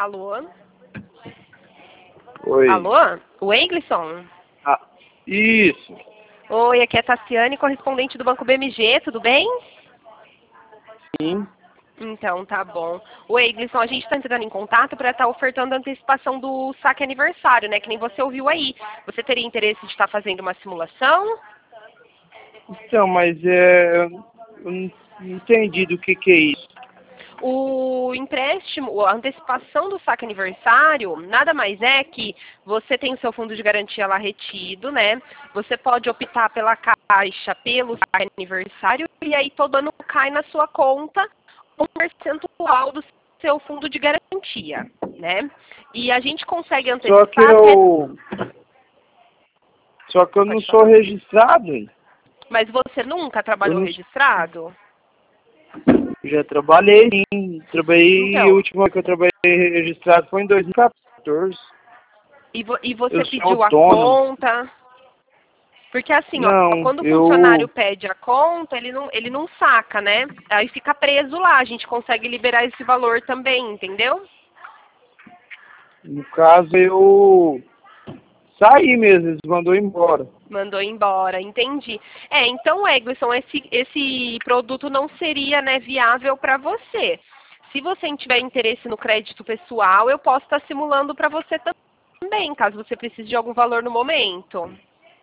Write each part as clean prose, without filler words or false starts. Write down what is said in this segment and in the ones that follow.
Alô? Oi. Alô? O Eglisson? Ah, isso. Oi, aqui é a Tassiane, correspondente do Banco BMG, tudo bem? Sim. Então, tá bom. O Eglisson, a gente está entrando em contato para estar ofertando a antecipação do saque aniversário, né? Que nem você ouviu aí. Você teria interesse de estar fazendo uma simulação? Então, mas eu não entendi do que é isso. O empréstimo, a antecipação do saque aniversário, nada mais é que você tem o seu fundo de garantia lá retido, né? Você pode optar pela Caixa, pelo saque aniversário, e aí todo ano cai na sua conta um percentual do seu fundo de garantia, né? E a gente consegue antecipar... Só que eu não sou registrado, hein? Mas você nunca trabalhou registrado? Já trabalhei, sim. A Então, última vez que eu trabalhei registrado foi em 2014. e você Eu sou pediu a autônomo. conta? Porque assim, ó, Não, quando o funcionário pede a conta, ele não saca, né? Aí fica preso lá, a gente consegue liberar esse valor também, entendeu? No caso, eu saí mesmo, eles mandou embora. Mandou embora, entendi. Então, Eglisson, esse produto não seria, né, viável para você. Se você tiver interesse no crédito pessoal, eu posso estar simulando para você também, caso você precise de algum valor no momento.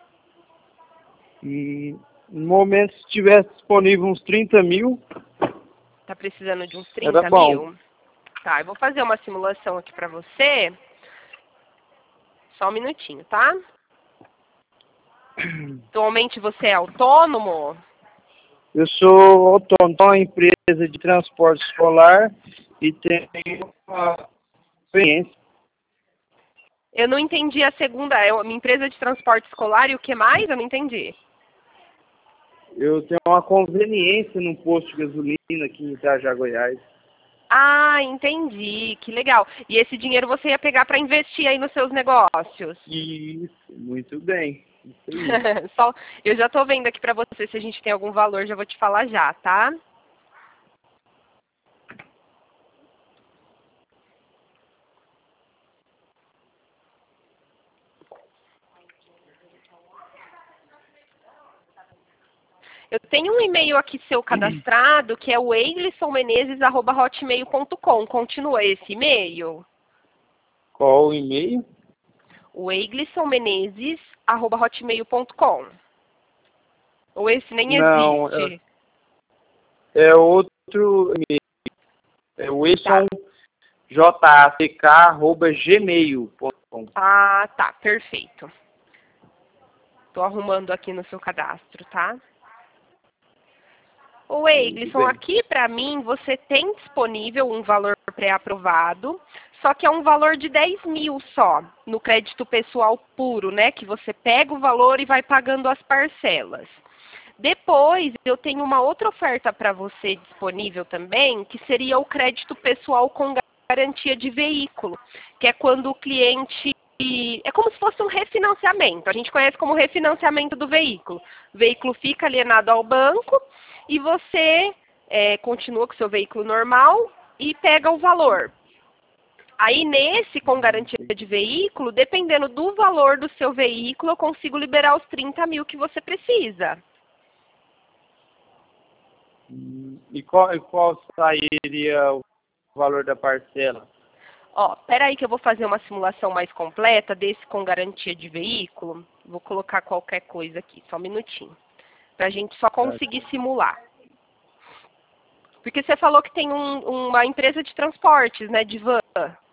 E no momento, se tivesse disponível uns 30 mil, Tá precisando de uns era 30 bom. mil? Tá, eu vou fazer uma simulação aqui para você. Só um minutinho, tá? Atualmente você é autônomo? Eu sou autônomo, tenho uma empresa de transporte escolar e tenho uma experiência. Eu não entendi a segunda. É uma empresa de transporte escolar e o que mais? Eu não entendi. Eu tenho uma conveniência num posto de gasolina aqui em Itajá, Goiás. Ah, entendi. Que legal. E esse dinheiro você ia pegar para investir aí nos seus negócios? Isso, muito bem. Isso aí. Só, eu já estou vendo aqui para você se a gente tem algum valor, já vou te falar já, tá? Eu tenho um e-mail aqui seu cadastrado, que é o eglissonmenezes@hotmail.com. Continua esse e-mail? Qual o e-mail? O eglissonmenezes@hotmail.com. Ou esse nem Não, existe? é outro e-mail. É o Tá. jack@gmail.com. Ah, tá. Perfeito. Estou arrumando aqui no seu cadastro, tá? Ô, Muito Eglisson, bem. aqui para mim você tem disponível um valor pré-aprovado, só que é um valor de 10 mil só, no crédito pessoal puro, né? Que você pega o valor e vai pagando as parcelas. Depois, eu tenho uma outra oferta para você disponível também, que seria o crédito pessoal com garantia de veículo, que é quando o cliente... É como se fosse um refinanciamento. A gente conhece como refinanciamento do veículo. O veículo fica alienado ao banco e você continua com o seu veículo normal e pega o valor. Aí nesse, com garantia de veículo, dependendo do valor do seu veículo, eu consigo liberar os 30 mil que você precisa. E qual seria o valor da parcela? Ó, peraí que eu vou fazer uma simulação mais completa desse com garantia de veículo. Vou colocar qualquer coisa aqui, só um minutinho. Pra gente só conseguir simular. Porque você falou que tem uma empresa de transportes, né, de van.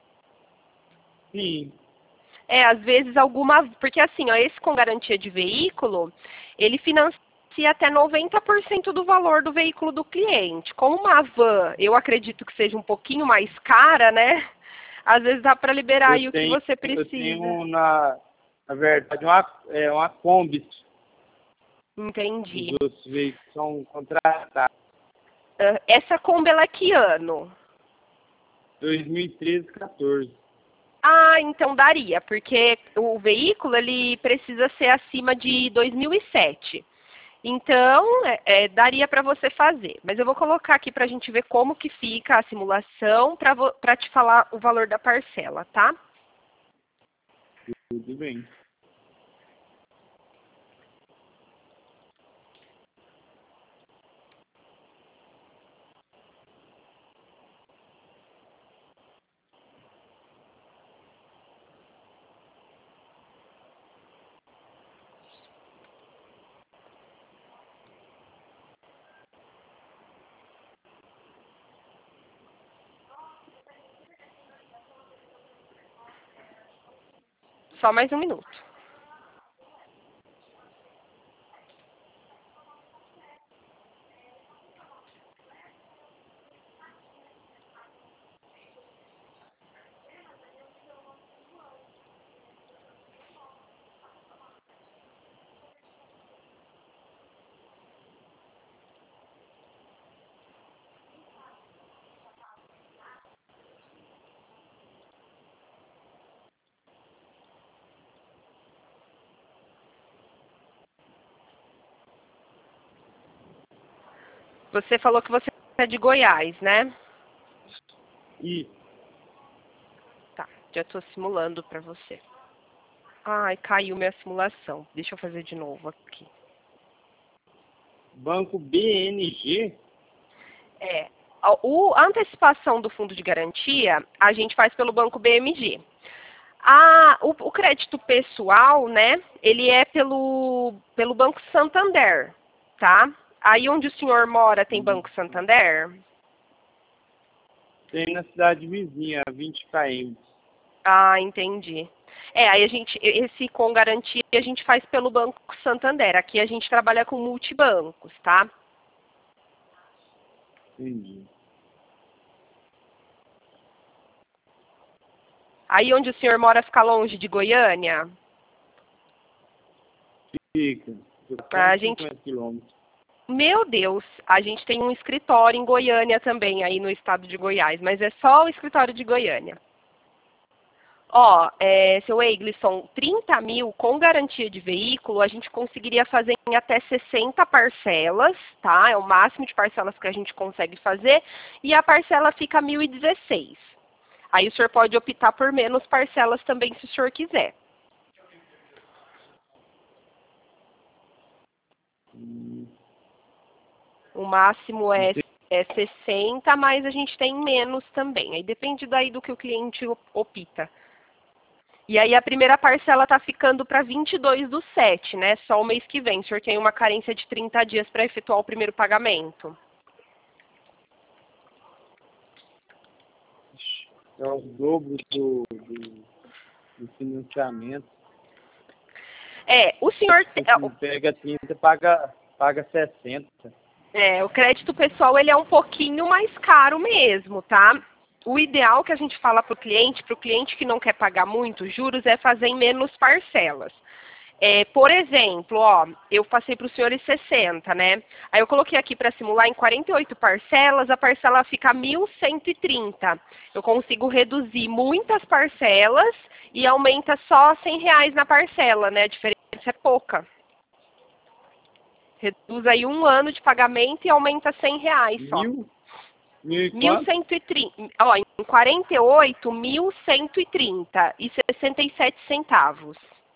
Sim. Às vezes alguma... Porque assim, ó, esse com garantia de veículo, ele financia até 90% do valor do veículo do cliente. Como uma van, eu acredito que seja um pouquinho mais cara, né? Às vezes dá para liberar aí o que você precisa. Eu tenho, na verdade, uma Kombi. Entendi. Os outros veículos são contratados. Essa Kombi, ela é que ano? 2013, 14. Ah, então daria, porque o veículo ele precisa ser acima de 2007. Então, daria para você fazer. Mas eu vou colocar aqui para a gente ver como que fica a simulação para te falar o valor da parcela, tá? Tudo bem. Só mais um minuto. Você falou que você é de Goiás, né? E Tá, já estou simulando para você. Ai, caiu minha simulação. Deixa eu fazer de novo aqui. Banco BNG? A antecipação do fundo de garantia, a gente faz pelo Banco BMG. O crédito pessoal, né, ele é pelo Banco Santander, tá? Aí onde o senhor mora tem Banco Santander? Tem na cidade vizinha, a 20 km. Ah, entendi. Aí esse com garantia a gente faz pelo Banco Santander. Aqui a gente trabalha com multibancos, tá? Entendi. Aí onde o senhor mora fica longe de Goiânia? Fica. A gente, 50 quilômetros. meu Deus, a gente tem um escritório em Goiânia também, aí no estado de Goiás, mas é só o escritório de Goiânia. Seu Eglisson, 30 mil com garantia de veículo, a gente conseguiria fazer em até 60 parcelas, tá? É o máximo de parcelas que a gente consegue fazer, e a parcela fica 1.016. Aí o senhor pode optar por menos parcelas também, se o senhor quiser. O máximo é 60, mas a gente tem menos também. Aí depende daí do que o cliente opta. E aí a primeira parcela está ficando para 22/7, né? Só o mês que vem. O senhor tem uma carência de 30 dias para efetuar o primeiro pagamento. É o dobro do financiamento. O senhor... Se pega 30, paga 60. O crédito pessoal ele é um pouquinho mais caro mesmo, tá? O ideal que a gente fala para o cliente que não quer pagar muito juros, é fazer em menos parcelas. Por exemplo, eu passei para os senhores 60, né? Aí eu coloquei aqui para simular em 48 parcelas, a parcela fica 1.130. Eu consigo reduzir muitas parcelas e aumenta só R$100 na parcela, né? A diferença é pouca. Reduz aí 1 ano de pagamento e aumenta R$100 só. 1.130. Em 48, 1.130 e 67 centavos.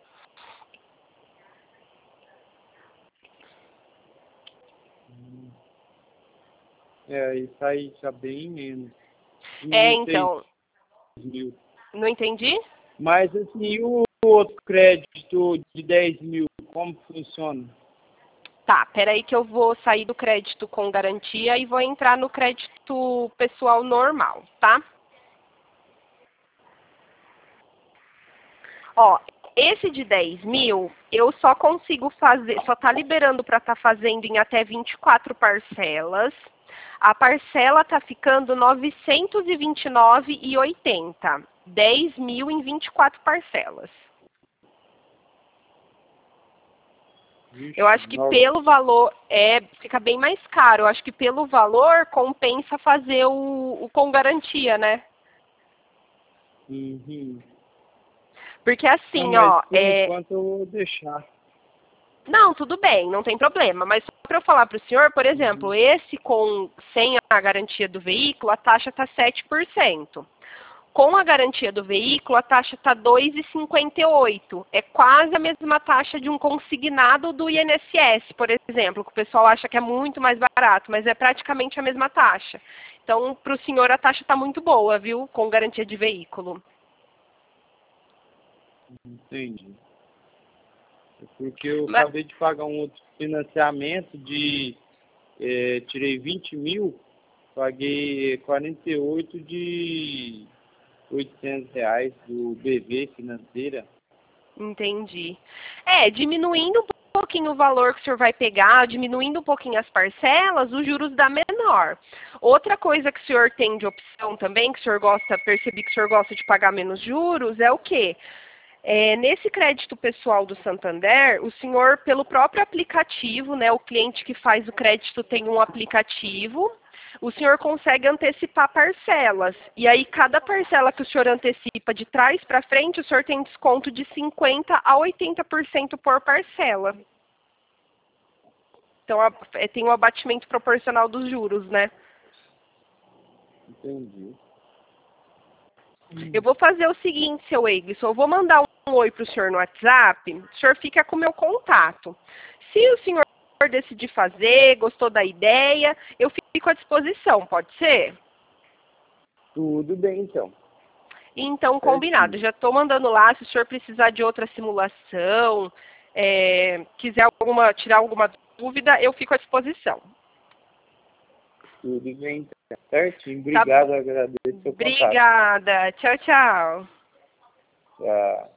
Isso aí está bem menos. Então. 6.000. Não entendi? Mas assim, o outro crédito de 10 mil, como funciona? Tá, peraí que eu vou sair do crédito com garantia e vou entrar no crédito pessoal normal, tá? Esse de 10 mil, eu só consigo fazer, só tá liberando para estar fazendo em até 24 parcelas. A parcela tá ficando R$ 929,80. 10 mil em 24 parcelas. Eu acho que pelo valor, fica bem mais caro. Eu acho que pelo valor compensa fazer o com garantia, né? Uhum. Porque assim, Não, mas por enquanto eu vou deixar. Não, tudo bem, não tem problema. Mas só para eu falar para o senhor, por exemplo, esse sem a garantia do veículo, a taxa está 7%. Com a garantia do veículo, a taxa está 2,58. É quase a mesma taxa de um consignado do INSS, por exemplo, que o pessoal acha que é muito mais barato, mas é praticamente a mesma taxa. Então, para o senhor, a taxa está muito boa, viu? Com garantia de veículo. Entendi. É porque eu acabei de pagar um outro financiamento tirei 20 mil, paguei 48 de R$ 800 do BV Financeira. Entendi. Diminuindo um pouquinho o valor que o senhor vai pegar, diminuindo um pouquinho as parcelas, os juros dá menor. Outra coisa que o senhor tem de opção também, que o senhor percebi que o senhor gosta de pagar menos juros, é o quê? Nesse crédito pessoal do Santander, o senhor, pelo próprio aplicativo, né, o cliente que faz o crédito tem um aplicativo, o senhor consegue antecipar parcelas. E aí, cada parcela que o senhor antecipa de trás para frente, o senhor tem desconto de 50% a 80% por parcela. Então, tem um abatimento proporcional dos juros, né? Entendi. Eu vou fazer o seguinte, seu Eglisson, eu vou mandar um oi para o senhor no WhatsApp, o senhor fica com o meu contato. Se o senhor decidir fazer, gostou da ideia, eu fico à disposição, pode ser? Tudo bem, então. Então, combinado. Já estou mandando lá, se o senhor precisar de outra simulação, quiser tirar alguma dúvida, eu fico à disposição. Tudo bem, então. Certinho. Obrigado, agradeço o seu contato. Obrigada. Tchau, tchau. Tchau.